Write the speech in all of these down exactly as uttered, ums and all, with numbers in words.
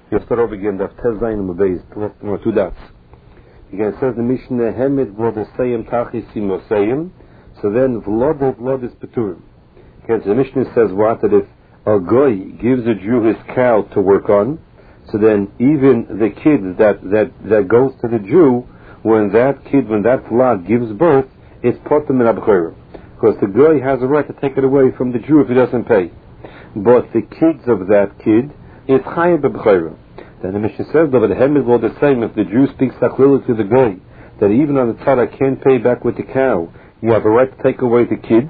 You start over again, Daf Tez Zayin Mubeiz, two dots. Again, it says the Mishnah, Hemid Vlodesayim Tachisim Osayim, so then Vlod Vlod is Peturim. Okay, so the Mishnah says what? That if a goy gives a Jew his cow to work on, so then even the kid that, that, that goes to the Jew, when that kid, when that Vlad gives birth, it's Potem in Abchera. Because the goy has a right to take it away from the Jew if he doesn't pay. But the kids of that kid, it's Chayim B'Bchera. Then the Mishnah says, though, the Hemid will the same if the Jew speaks Sachlila to the goy, that even on the tzara can't pay back with the cow, you have a right to take away the kid.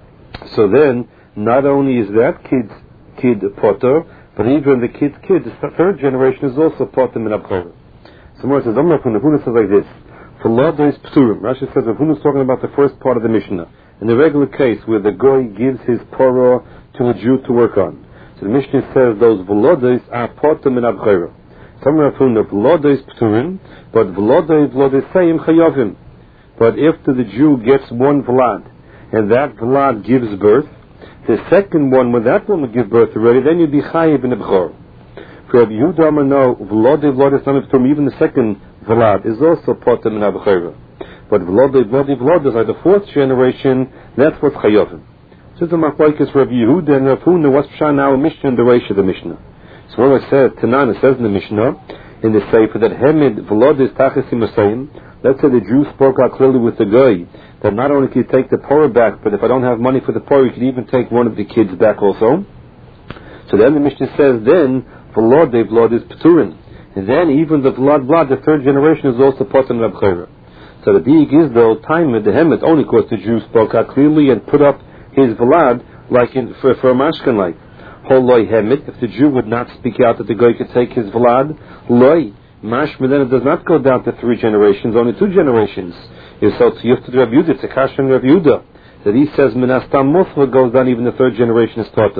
So then, not only is that kid's kid potter, but even the kid's kid, the third generation, is also potter min abchora. So more says, Rav Huna says like this: for law there is pturim. Rashi says Rav Huna is talking about the first part of the Mishnah, in the regular case where the goy gives his porah to a Jew to work on. So the Mishnah says those v'lodos are potter min abchora. Some Rav Huna v'lodos pturim, but v'lodos v'lodosayim chayavim. But after the Jew gets one vlad, and that vlad gives birth, the second one, when that one will give birth already, then you'd be chayiv in the b'chor. For Rabbi Yehuda, no, v'lodei v'lodei v'lodei, even the second vlad is also potem in abchora. But v'lodei v'lodei v'lodei, like the fourth generation, that's what's chayovim. So the machlokes Rabbi Yehuda and Rav Huna, what's pshat now a Mishnah and the Reish of the Mishnah. So when I said, Tanan, it says in the Mishnah, in the Sefer, that Hemid v'lodei is tachisim asayim. Let's say the Jew spoke out clearly with the guy that not only can you take the porah back, but if I don't have money for the porah, you can even take one of the kids back also. So then the Mishnah says, then v'lod de v'lod is peturin, and then even the v'lod v'lod, the third generation, is also potem rabchera. So the big is though time with the hemet only because the Jew spoke out clearly and put up his v'lod like in, for for a mashkan like holoi hemet. If the Jew would not speak out that the guy could take his v'lod, loi. Mashma then it does not go down to three generations, only two generations. You so to Yufta Rav Yehuda, it's a kashan Rav Yehuda, that he says Minastam Muthla goes down, even the third generation is taught.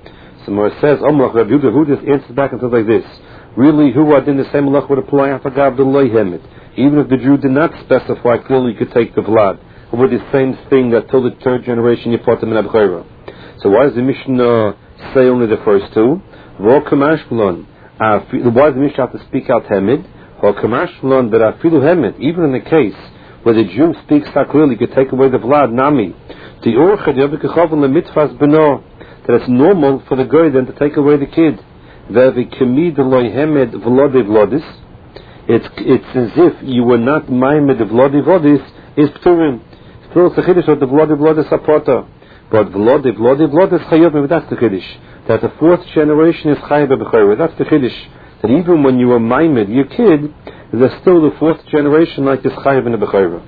So more says Omlach Rav Yehuda, who just answers back and says like this: really, who are in the same malach would apply Afagav Delay Hemit, even if the Jew did not specify clearly, you could take the Vlad, or with the same thing that till the third generation you put them in Abchera. So why does the Mishnah say only the first two? V'okamash Uh, why does the Mishnah have to speak out Hemid? Or Kamashlan, but Afilu Hemid, even in the case where the Jew speaks out clearly, you could take away the Vlad, Nami. The Urcha, the Abikachavon, the Mitzvahs Beno, that it's normal for the guy then to take away the kid. Vevi Kemid Loi Hemid Vlodi Vlodis. It's it's as if you were not Maimed Vlodi Vlodis, is Pturim. Still, it's the Chiddush of the Vlodi Vlodis Apota. But Vlodi Vlodi Vlodis Chayov, that's the Chiddush. That the fourth generation is Chayiv B'Bechora. That's the Chiddush. That even when you were Maimed, your kid, there's still the fourth generation like this Chayiv in the B'Chora.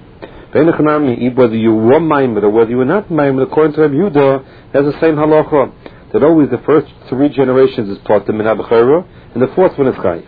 Whether you were Maimed or whether you were not Maimed, according to Rabbi Yehuda, there's the same halacha. That always the first three generations is Potem in B'Chora, and the fourth one is Chayiv.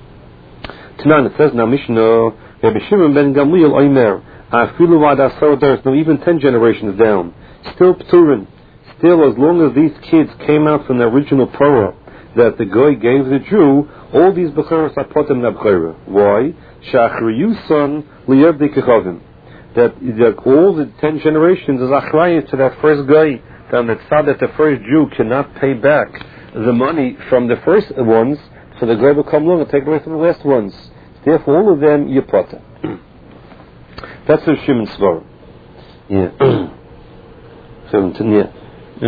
Tanan, it says now Mishnah, Rabbi Shimon ben Gamliel Omer, Afilu Vad Asar Daris, no, even ten generations down, still Pturin. Still, as long as these kids came out from the original porah that the guy gave the Jew, all these becheros are potem nabchera. Why? Shachriyuson liyevdei kechavim. That that all the ten generations is achrayus to that first guy. That the tzad that the first Jew cannot pay back the money from the first ones, so the guy will come along and take away from the last ones. Therefore, all of them you potem. That's the Shimon Svar. Yeah. Seventeen. Yeah. So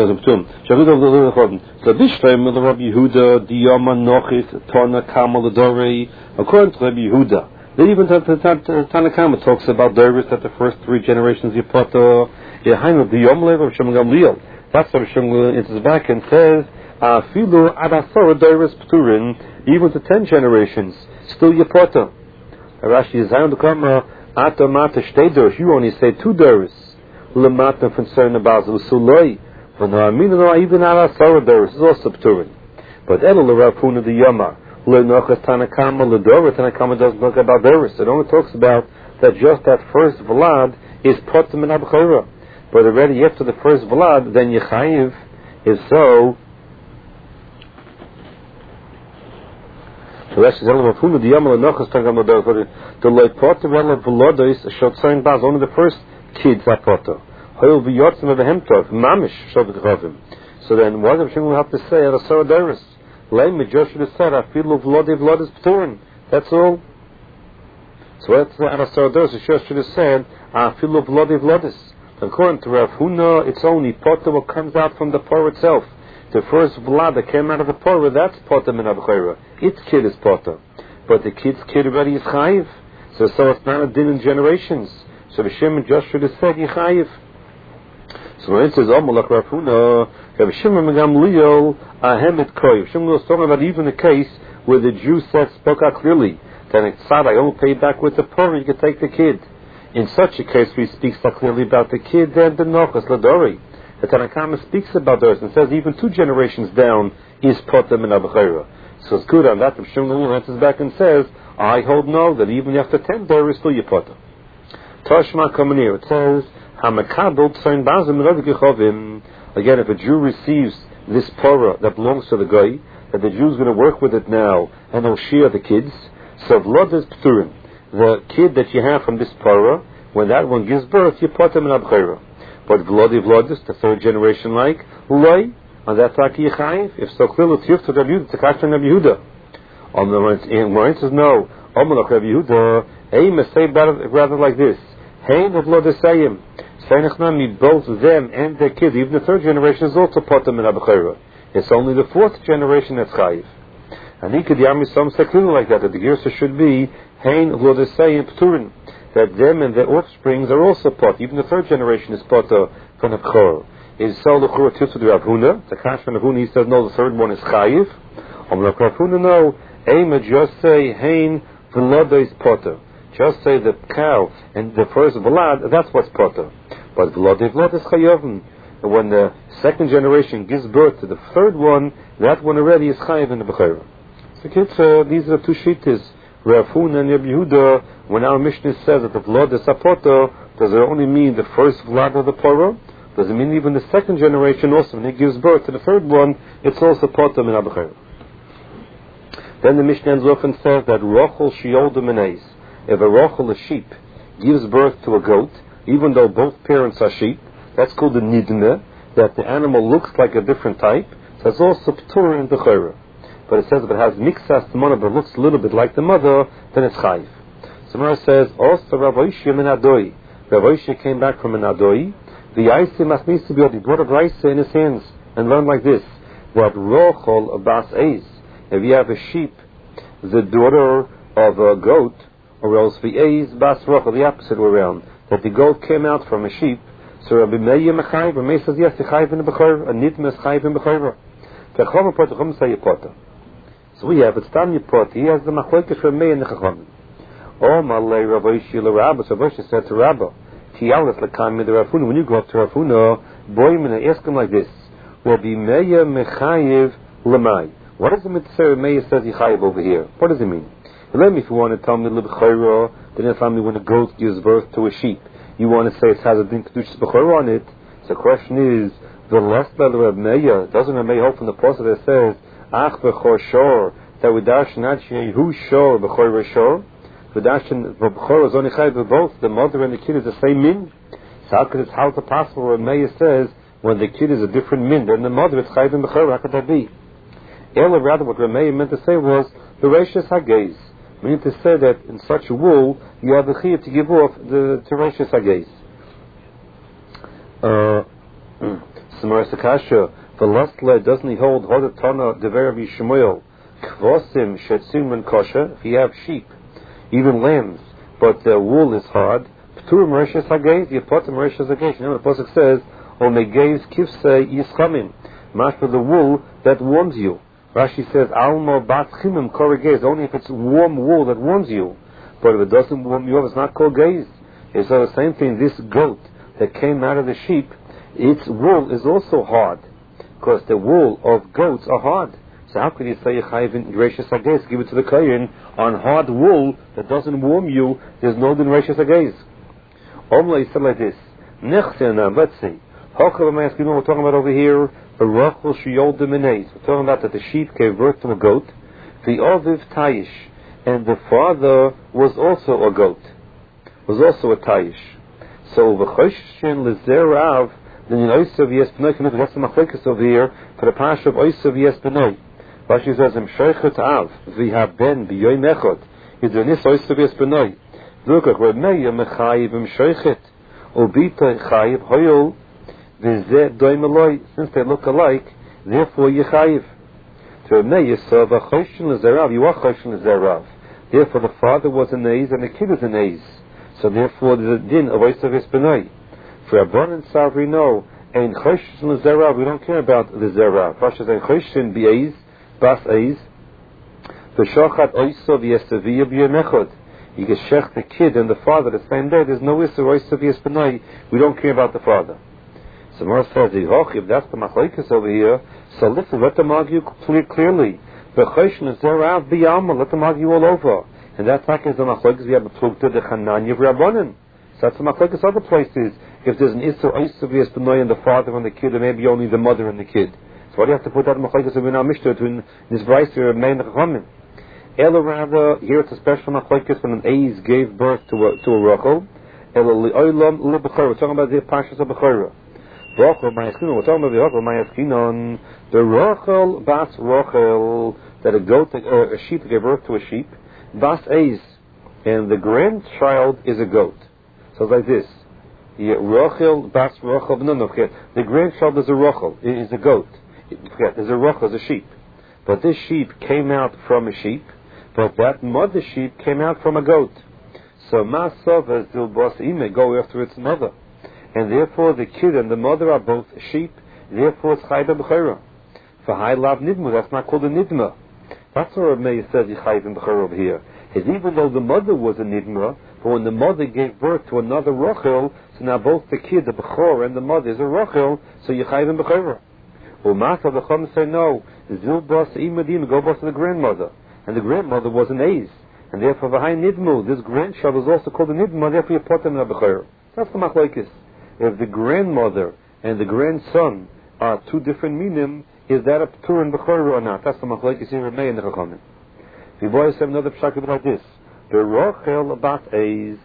this time the Rabbi Yehuda, Diyama Nochis, Tana Kamal Adore, according to Rabbi Yehuda, they even Tanakama talks about Doris that the first three generations Yipata, Yehaim of Diyam Lev of Shem Gamliel. That's what Shem Gamliel enters back and says, Afilu Adasora Doris Pturin, even to ten generations, still Yipata. Rashi is down the Kama, Atamata Shtei, you only say two Doris. Lemata concern about Usuloi. For no, I mean, no, even our Sarador is also Pturin. But Elo Rav Huna the Yama, Lenochas Tanakama, Ledora, Tanakama doesn't talk about Doris. It only talks about that just that first Vlad is Potem in Abchora. But already after the first Vlad, then Yechayiv is so. So that's the Rav Huna the Yama, Lenochas Tanakama, Ledora. The Lepotem Elo Vlodois, Shotzain Baz, only the first kids are Potem. So then, what does Shimon have to say? At a Saradoris, Lame Joshua said, I feel of Lodi Vlad is Pturin. That's all. So that's the Anasar Dors. Joshua said, I feel of Lodi Vladis. According to Rav Huna, it's only Potter what comes out from the Torah itself. The first Vlad that came out of the Torah, that's Potter min Abchera. Its kid is Potter. But the kid's kid already is Chayiv. So, so it's not a din in generations. So the Shem and Joshua said, Yechayiv. So when it says, Omalach Rav Huna, Rav Shimon Megam Leo, Ahemet Koy. Shimon was talking about even a case where the Jew said, spoke out clearly, that it's sad, I only pay back with the Torah, you can take the kid. In such a case, we speak so clearly about the kid, then the Nochas Ladori. The Tanakama speaks about those and says even two generations down is Potter min Abchera. So it's good on that. Rav Shimon answers back and says, I hold no, that even after ten there is still your Potter. Toshma coming here, it says, Hamakadol Tzayin Bazim Ravik. Again, if a Jew receives this Torah that belongs to the guy, that the Jew's going to work with it now and he'll share the kids, so Vlad is Pturin. The kid that you have from this Torah, when that one gives birth, you put him in Abchera. But Vladi Vladis, the third generation, like Loi, and that's like Yechayiv. If so, clearly it's Yufta Rabbi Yehuda, it's a Kashan Rabbi Yehuda. On the Morin says no. Omelach Rabbi Yehuda, aim is say rather like this: Hein of Vladisayim. Seinachnami, both them and their kids, even the third generation is also put them in Abchera. It's only the fourth generation that's Chayiv. And he could Yami some say clearly like that, that the Girsa should be Hein of Vladisayim Pturin. That them and their offsprings are also pot. Even the third generation is pot uh, from the Chor. Is so the Chor to the Rav Huna. The Kash from Rav Huna, he says no, the third one is Chayiv. On the Rav Huna, no. Aima just say Hein Vlada is potter. Just say the cow and the first Vlad, that's what's potter. But Vlada Vlad is Chayavim. And when the second generation gives birth to the third one, that one already is Chayiv in the Bechira. So kids, uh, these are two shittas. Rav Huna and Rabbi Yehuda, when our Mishnah says that the Vlad is Apoto, does it only mean the first Vlad of the Torah? Does it mean even the second generation also, when he gives birth to the third one, it's also Poto min Abchera? Then the Mishnah ends off and says that Rochel Shiolda Menes, if a Rochel, a sheep, gives birth to a goat, even though both parents are sheep, that's called a Nidne, that the animal looks like a different type, so it's also Ptur in the Chayra. But it says if it has mixas the mother but looks a little bit like the mother, then it's chayiv. Samara says, also Rav Oishia min Adoi. Rav Oishia came back from an Adoi. The Yaisi must needs to be, he brought a Raisa in his hands and learned like this. What Rochol Bas Eis. If you have a sheep, the daughter of a goat, or else the Eis Bas Rochol, the opposite way around. That the goat came out from a sheep. So Rabbi Meir Mechayiv, Rabbi Meir says yes, the Chayiv in the Bechor, a Nidme is Chayiv in the Bechor. The Chacham Pot, the Chacham say Yipota. So we have, it's Tam Yipot, he has the Machlokes from me and the Chacham. Oh, Malay Rav Oishia l'Rabba, so Rav Oishia said to Rabba, Tiyalas l'kam the Rav Huna, when you go up to Rav Huna, boy, I'm going to ask him like this, will be Meya Mechayiv l'mai. What does it mean to say Meya says Yechayiv over here? What does it mean? Let me, if you want to tell me l'Bechora, then tell me when a goat gives birth to a sheep. You want to say it has a din Kedushas Bechora on it. So the question is, the last letter of Meya, doesn't Rav Meya hold from the passage that says, Ach v'chor shor, that we dash not yehu shor v'chor shor. We dash v'chor is only chayiv both. The mother and the kid is the same min. So how could it, how is it possible when Meir says when the kid is a different min than the mother, it's chayiv and v'chor? How could that be? Ella, rather, what Meir meant to say was the rashis hagez. Meaning to say that in such a wool you have the chiyuv to give off the to rashis hagez. Uh, Samara Sakasha. The last led doesn't he hold Hodatana Dever of Yishmael Kvosim Shetzim and Kosher? If you have sheep, even lambs, but the wool is hard, Ptur Mereshas Hagez, you put Mereshas Hagez. You know the pasuk says, O Megez Kivse Yischamin, match for the wool that warms you. Rashi says, Alma Bat Chimim Koragez, only if it's warm wool that warms you. But if it doesn't warm you up, it's not called gaze. It's the same thing, this goat that came out of the sheep, its wool is also hard. Because the wool of goats are hard. So how could you say Yechayiv in Rashis Hagez, give it to the Kohen on hard wool that doesn't warm you? There's no din Rashis Hagez. Omla, he said like this. Nechsena, let's see. Hochav, I'm asking, you know what we're talking about over here? Barachel Shiyol Demenes. We're talking about that the sheep gave birth to a goat. The Oviv Tayish. And the father was also a goat. Was also a Tayish. So, V'choshin Lezerav, then in Oysav Yes B'nai, that's the Machlokes over here, for the Parsha of Oysav Yes B'nai. Rashi says, "Im shoichet av v'ha ben b'yoyim echad yidonis oisav yesbenoi." Look at Rameya mechayiv im shoichet ubita chayiv hoyol v'zeh doim eloi. Since they look alike, therefore yechayiv. To Rameya saw v'choshen l'zerav. You are choshen l'zerav. Therefore, the father was an A's and the kid is an A's. So therefore, there's a din of oisav yesbenoi. For Abban and Savri, no. And choshen l'zerav, we don't care about the zerav. Rashi says, choshen b'A's, bas A's. V'shochat oisav yesaviyah b'yemechod. You can shech the kid and the father the same day. There's no issue oisav yesbenoi. We don't care about the father. So Mar says, if that's the machlokes over here, so listen, let them argue clear, clearly. V'choshen l'zerav b'yalma, let them argue all over. And that's like as the machlokes we have a plugta the Chananya v'Rabbanan. So that's the machlokes other places. If there's an issue oisav yesbenoi and the father and the kid, or maybe only the mother and the kid. So why do you have to put that in machlokes in our Mishnah between this Brayso and Mein Chachamim? Ela rather, here it's a special machlokes when an A's gave birth to a to a Rachel. Ela li'olam li'bechora. We're talking about the Pashas of Bechora. Rachel ma'askinon. We're talking about the Rachel ma'askinon. The Rachel bas Rachel, that a goat, or a sheep gave birth to a sheep. Bas A's, and the grandchild is a goat. So it's like this. Yeah, Rachel bas Rachel. No, no, forget. The grandchild is a Rachel. It is a goat. Forget. There's a Rachel, is a sheep. But this sheep came out from a sheep. But that mother sheep came out from a goat. So Masov zil bas ime, go after its mother. And therefore the kid and the mother are both sheep. Therefore it's chayv b'chora. For high lav nidma, that's not called a nidma. That's what Rameya says chayv b'chora over here. Is even though the mother was a nidma, but when the mother gave birth to another Rachel, so now both the kid, the b'chor, and the mother is a Rachel, so you chayv b'chora. U'masa the Chum say no. Zil bas ime, go bas to the grandmother. And the grandmother was an A's. And therefore, V'hai Nidmu, this grandchild is also called a Nidmu, and therefore you put them in a Bechor. That's the machlokes. If the grandmother and the grandson are two different minim, is that a P'tur in Bechor or not? That's the machlokes here in Mei and the Chachamim. The boys have another pshak like this. The Rachel bas A's,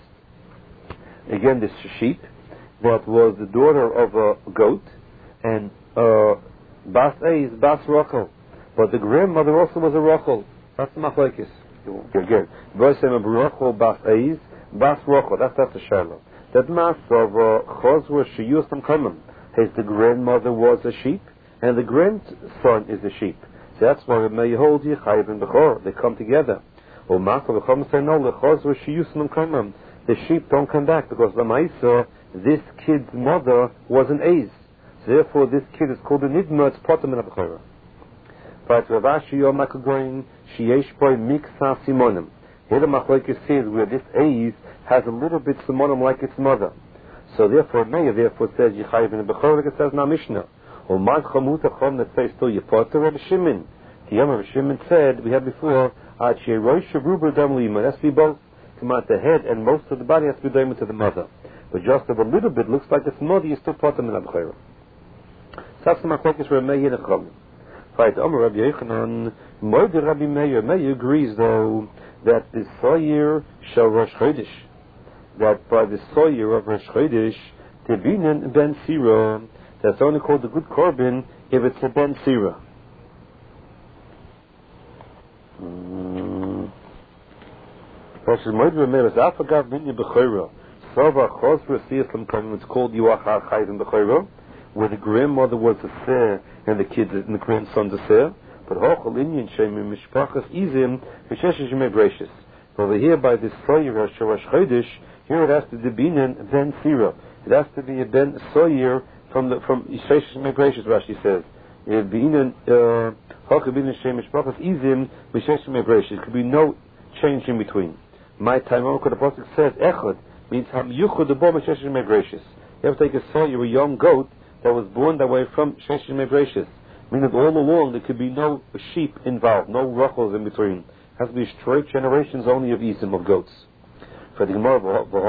again this sheep, that was the daughter of a goat, and uh, bas A's, bas Rachel. But the grandmother also was a Rachel. That's the machlokes. Again, boy say Rachel bas A's, bas Rachel. That's that's the shalom. That mass of chosra sheyusam kamim. His the grandmother was a sheep, and the grandson is a sheep. So that's why may hold you chayv and bechor. They come together. Or mass of the chom say no, the chosra sheyusam kamim. The sheep don't come back because the ma'isa, this kid's mother was an A's. So therefore, this kid is called a nidma. It's potem in a bechora. But Ravashi Yom Makagoyin Sheyesh Boy Miksa Simonim. Here the machlokes says where this A's has a little bit simonim like its mother. So therefore, Meir therefore says Yechayiv in the Bechor, like it says in our Mishnah. Or Mad Chamut Achom that says still Yepoter Rabbi Shimon. The Yom Rabbi Shimon said we had before Ad Sherosh Sharuber Dam Lima. It has to be both. Come out the head and most of the body has to be done to the mother. But just a little bit looks like its mother. You still put them in the Bechor. That's the machlokes for Meir and Chom. Right, Omer Rabbi Yechanan, Mordeh Rabbi Meir. Meir agrees though that the Soyer shall Rosh Chodesh, that by the Soyer of Rosh Chodesh, Tebinen Ben Sira, that's only called the good korban if it's a Ben Sira. It's called Yuachar Chayv and Bechora, where the grandmother was a Ser and the kids and the grandson's a Ser. But Hochel Inyan Shem Mishpachas Izim V'Sheshesh Mebreshis. Over here by this Soyer Rosh Chodesh, here it has to be Ben Sira. It has to be a Ben Soyer from the from Sheshesh Mebreshis. Rashi says it Hochel Inyan Shem Mishpachas Izim V'Sheshesh Mebreshis. There could be no change in between. My time, the Prophet says Echad means Ham Yuchud the Bo Sheshesh Mebreshis. You have to take a Soyer, a young goat that was born that way from Sheshesh Mebreshis. Meaning that all along there could be no sheep involved, no ruchels in between. It has to be straight generations only of Isim, of goats. For the Gemara,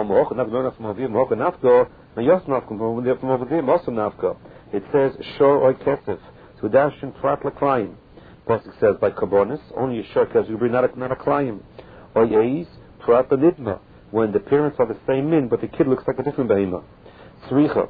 it says, Shor Oy Kesef, so Dashin Prat L'Klayim. Pasuk says, by Karbonis, only a Shor Kesef, you bring not a, not a Klayim. Oy Eiz, Prat L'Nidma, when the parents are the same min, but the kid looks like a different Behema. Tzricha.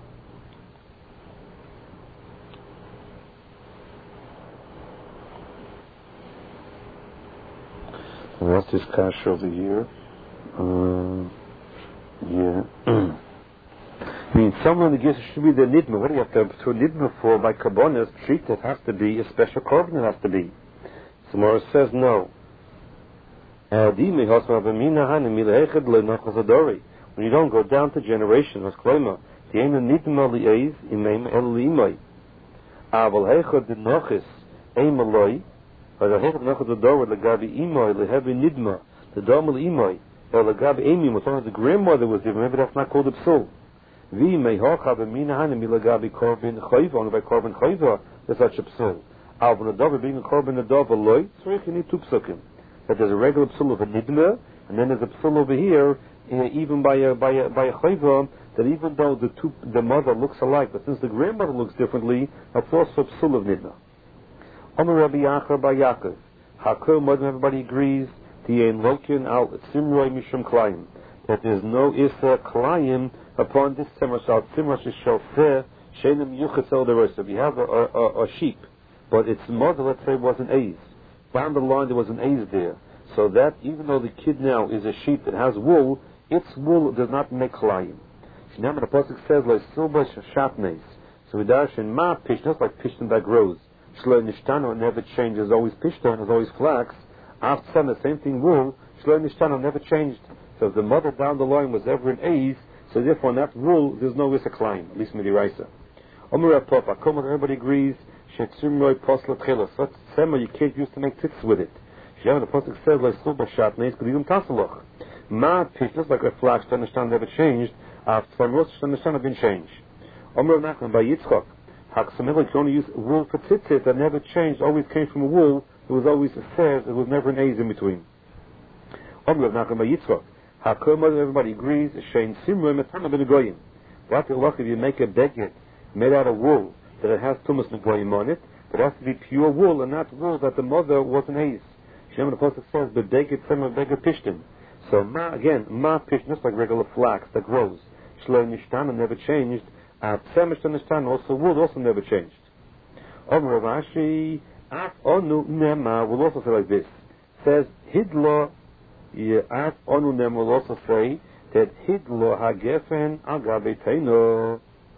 What's this cash over here? Uh, yeah. I mean, someone that gives should be the nidma. What do you have to to nidma for? By karbonas, treat it has to be a special carbon. It has to be. Samara says no. When you don't go down to generation, was klema. The ain't nidma li'ez imem el li'imay. Aval heichad the nochis eimaloi. But the heichad nochis the door with the gabi imay lehevi nidma. The domal imay. Or the gabi emi was only the grandmother was given. Maybe that's not called a psul. Vi may hocha b'mina hanim ilagabi korban chayva. Only by korban chayva there's such a psul. Aval the dove being a korban the dove aloi. So you need two psukim. That there's a regular psul of a nidma, and then there's a psul over here, uh, even by a by a by a chayva, that even though the two the mother looks alike, but since the grandmother looks differently, a also psul of nidma. Omer Rabbi Yachar by Yaakov, Hakol Modem. Everybody agrees. Tiein Lokin al Simroi Mishum Klayim, that there's no Issa Klayim upon this Simras al Simras Shalfeh Shenim Yuchatz El Derosa. If you have a, a, a sheep, but its mother, let's say, was an A's. Down the line there was an A's there. So that even though the kid now is a sheep that has wool, its wool does not make Klayim. Shinam the Pasuk says, like Silba Shatnes. So we dash in Ma Pishtan, just like Pishtan that grows. Shlo Nishtano never changes, always Pishtan, is always flax. After some, the same thing wool, Shlo Nishtano never changed. So if the mother down the line was ever an A's, so therefore on that wool there's no Issa Klayim, at least Midiraisa. Omer Apofa, everybody agrees. Shetzumroi posla tchilas. That's sema you can't use to make tits with it. Shem the pasuk says like silba shatnes kedivim tasaloch. Ma pish just like a flash to understand never changed. After some rosh to understand have been changed. Omer Nachman by Yitzchok. Haksamel you can only use wool for tzitzit that never changed. Always came from a wool. It was always a says. It was never an A's in between. Omer Nachman by Yitzchok. Hakom everybody agrees. Shein simroi metana ben goyim. What if you make a beged made out of wool that it has tumas negoyim on it, but it has to be pure wool and not wool that the mother was an A's. Shem the pasuk says, "But beged sema beged pishtim." So ma again, ma pishtim just like regular flax that grows. Shlo nishtana never changed. Psemish nishtana also wool also never changed. Omer Rashi, af onu nema will also say like this. Says hidlo, af onu nema will also say that hidlo hagefen agabe teino.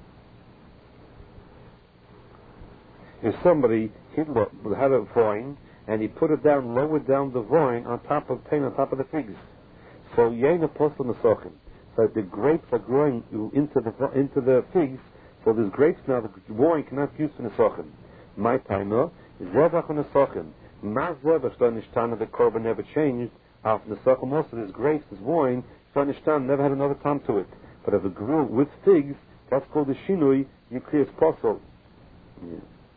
If somebody had a vine and he put it down, lowered down the vine on top of pain, on top of the figs, so yain apostle nesochin. So the grapes are growing into the into the figs. So there's grapes now. The vine cannot use for nesochin. My timer is zevach on nesochin. Ma zevach shlo nishtana. The korban never changed. After nesochin also there's grapes, there's wine. Shlo nishtana never had another time to it. But if it grew with figs, that's called the shinui. You create apostle. Yeah.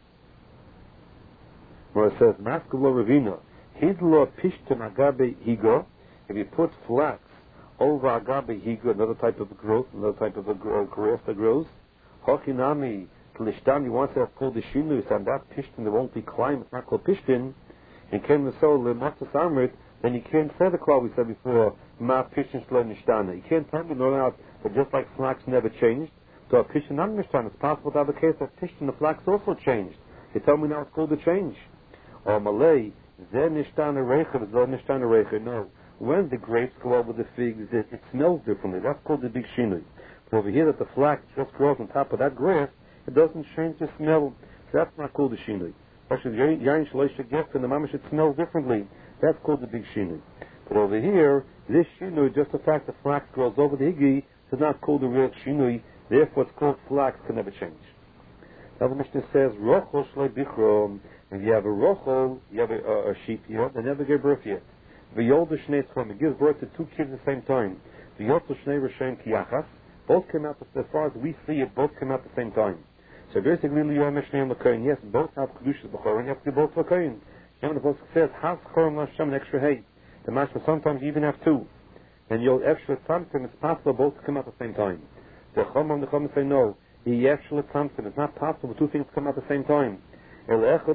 Where it says, Maskulo Ravina, Hidlo Pishtim Agabe Higo, if you put flax over Agabe Higo, another type of growth, another type of a grass that grows, Hochinami, Tlishtam, you want to have called the Shinus, and that Pishtim, there won't be climb, it's not called Pishtim, and came the soul, the Matzah Samrit, then you can't say the cloud we said before, Ma Pishtim Shlo Nishtana. You can't tell me, no doubt, that just like flax never changed, so a Pishtim not Nishtana, it's possible to have a case that Pishtim, the flax also changed. You tell me now it's called a change. Or Malay, Zen Nishtana Recha, Zen Nishtana Recha. No. When the grapes go over the figs, it, it smells differently. That's called the big shinui. But over here that the flax just grows on top of that grass, it doesn't change the smell. So that's not called the shinui. Actually, Yain Shalosh Gef and the mama should smell differently. That's called the big shinui. But over here, this shinui, just the fact the flax grows over the higi, is not called the real shinui. Therefore, it's called flax, can never change. Now the Mishnah says, Rochel Shloi Bichrom. If you have a rochel, you have a, a, a sheep here, they never give birth yet. The Yolda Shnei Tzchom, it gives birth to two kids at the same time. The Yolda Shnei Roshem Kiyachas, both came out, as far as we see it, both came out at the same time. So basically, Liyom Shnei L'Koyin, yes, both have Kedushas B'chor, and you have to do both L'Koyin. And the Pasuk says, Has Chorom L'Hashem, an extra hay. The mashma sometimes you even have two. And you'll extra something, it's possible both to come out at the same time. The Chomam, the Chomam say no. He actually something, it's not possible two things come out at the same time. Rather,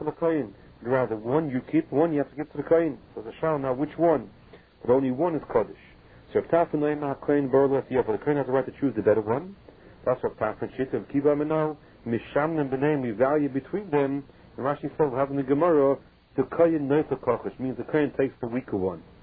one you keep, one you have to give to the kohen. So the shal now, which one? But only one is Kaddish. So if Tafin Leimah Kohen Burla Tiyafa, the kohen has the right to choose the better one. That's what Tafin Shit of Kiva Menal, Mishamnim B'nei, we value between them. And Rashi says, having the Gemara, the kohen Neita Kochish, means the kohen takes the weaker one.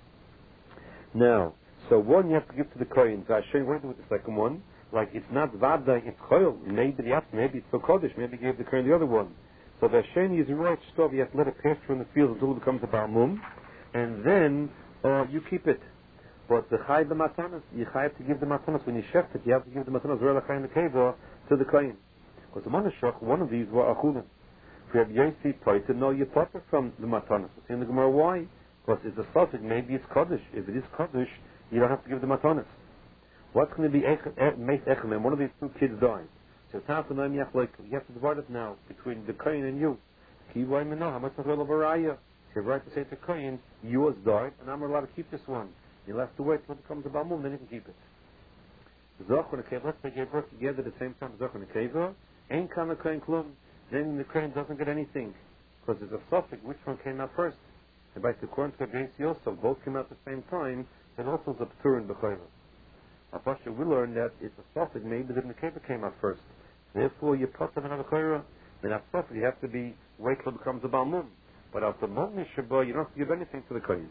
Now, so one you have to give to the Kohen. Vashem, what do with the second one? Like, it's not Vada, it's Choil. Maybe the maybe it's for Kodesh, maybe you gave the Kohen the other one. So Vashem is right stuff, you have to let it pass through in the field until it becomes a Balmum, and then uh, you keep it. But the Chai the Matanas, you have to give the Matanas. When you shecht it, you have to give the Matanas Rela in the Keva to the Kohen. Because the Manashach, one of these were Achulim. If you have Yossi Poita, no, you put it from the Matanas. It's in the Gemara, why? Because it's a suffix, maybe it's Kodesh. If it is Kodesh, you don't have to give the Matanas. What's going to be Meis Echem? One of these two kids died. So you have to divide it now between the Kohen and you. How much of a you're right to say to Kohen, yours died, and I'm allowed to keep this one. You'll have to wait till it comes to Balmum, then you can keep it. Zoch and the Keva, let's say they work together at the same time, Zoch and the Keva, ain't Kana Kohen Klum, then the Kohen doesn't get anything. Because there's a suffix, which one came out first? And by the according to J C Yosef, both came out at the same time, then also the Ptur and Bechayva. Apasha, we learn that it's a suffix, maybe then the Keva came out first. Therefore, you put them in a Bechayva, then that suffix, you have to be, wait till it becomes a Balmum. But after Motni Shabbat, you don't have to give anything to the Kohen.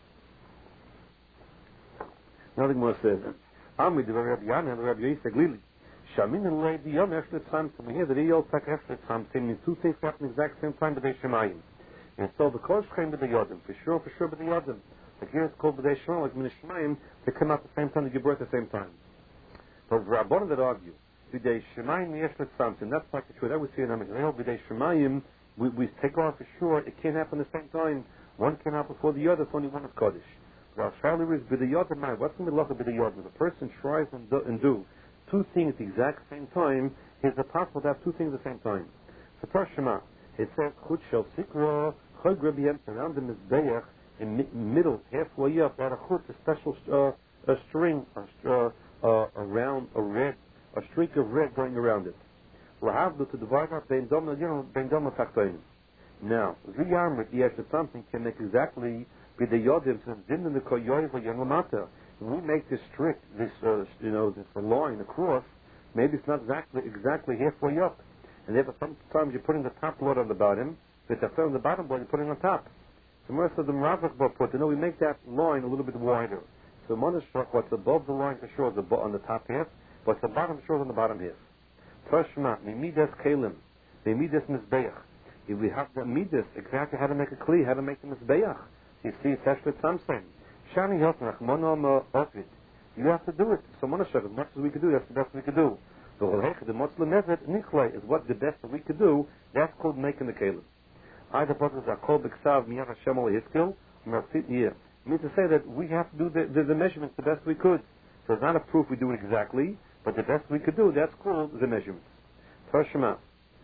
Nothing more says. Amid the Rabbi Yana and Rabbi Yisrael Glili. Shamin and Lay the Yom Eshlet Samtim. Here the real Tak Eshlet Samtim means two things happen at the exact same time, B'dei Shemayim. And so the Kodesh came B'dei Yodim. For sure, for sure B'dei Yodim. Like here it's called B'dei Shemayim, like B'dei Shemayim, they come out at the same time, they give birth at the same time. But the Rabbanim that argue, B'dei Shemayim Eshlet Samtim, that's not true. That we see in Amigdal, B'dei Shemayim, we, we take off for sure, it can't happen at the same time. One came out before the other, it's only one is Kodesh. Well, Charlie is b'dayot mind. What's the middle of b'dayot? If a person tries and do, and do two things at the exact same time, is it possible to have two things at the same time? So, Tashema, it says, Chut shel sikra, chod grabiyem, around the mizbeach, in mi- middle, halfway up, at a chut, a special uh, a string, a, uh, uh, around a red, a streak of red going around it. Lahavdu to divide up, ben dom, you know, ben dom taktoim. Now, Ziyamrit, yes, something can make exactly be the yodim from zin in the koyoy for yangamata. When we make this trick, this uh, you know, this line across, maybe it's not exactly exactly halfway up, and therefore sometimes you're putting the top load on the bottom, but the on the bottom load you're putting on top. So most of the Mravach put, you know, we make that line a little bit wider. So Monashrak, what's above the line for sure is on the top half, what's the bottom for sure is on the bottom half. Tashma, mimidas kalim, mimidas mizbeach. If we have the midas, exactly how to make a kli, how to make the mizbeach. You see, it's actually something. Shani Yotnach, Monom Ovid. You have to do it. So Monashach, as much as we could do, that's the best we could do. The Holech, the Motzla Nevet, Nichlai, is what the best that we could do. That's called making the Kalim. Either purposes are called B'Ksav, Miyach Hashem Al Yiskil, Mersit Yeh. It means to say that we have to do the, the, the measurements the best we could. So it's not a proof we do it exactly, but the best we could do, that's called the measurements. Tashma.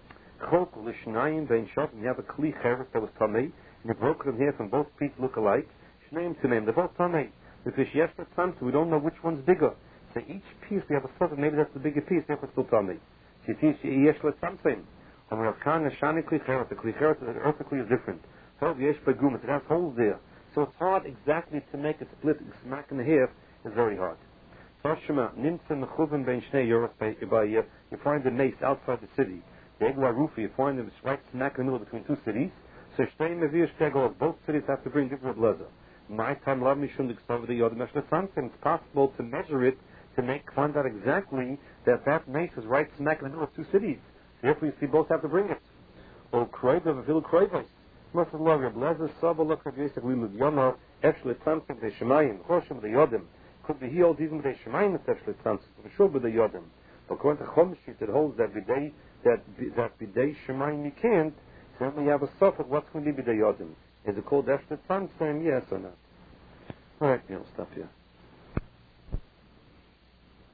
Chok Lishnayim Bein Shot, you have a Kli Cheres that was Tamei, and you broke them here from both pieces look alike. Shneim to name, they're both Tamei. Because yes, that's something, we don't know which one's bigger. So each piece we have a sort of, maybe that's the bigger piece, therefore it's still Tamei. So you see, Yesh let something. And Rav Khan Neshani Kli Cheres, the Kli Cheres, the earthly is different. So Yesh Begum, it has holes there. So it's hard exactly to make it split, smack in the half, is very hard. Toshima, Nimtzim Mechuvim Ben Shnei Yoros by you find the mace outside the city. The Egla Rufi, you find them right smack in the middle between two cities. So Shtei Mevir Shtegol, both cities have to bring different blazer. My time Lav Mishum Diksav the Yod Meshla something. It's possible to measure it to make find out exactly that that mace is right smack in the middle of two cities. Therefore you see both have to bring it. O Kroiva Vavil Kroivos. Most of the law, Blazer Saba Look at Yisek Limud Yama, Eshlet Samson the Shemayim, Hoshim the Yodim. Could be healed even the Shemayim the Eshlet Samson, for sure by the Yodim. But according to Chomshit, it holds that bidei that that bidei Shemayim you can't. So when you have a suffix, what's going to be bidei Yodim? Is it called Eshlet Samson? Yes or no? All right, you know, stop here.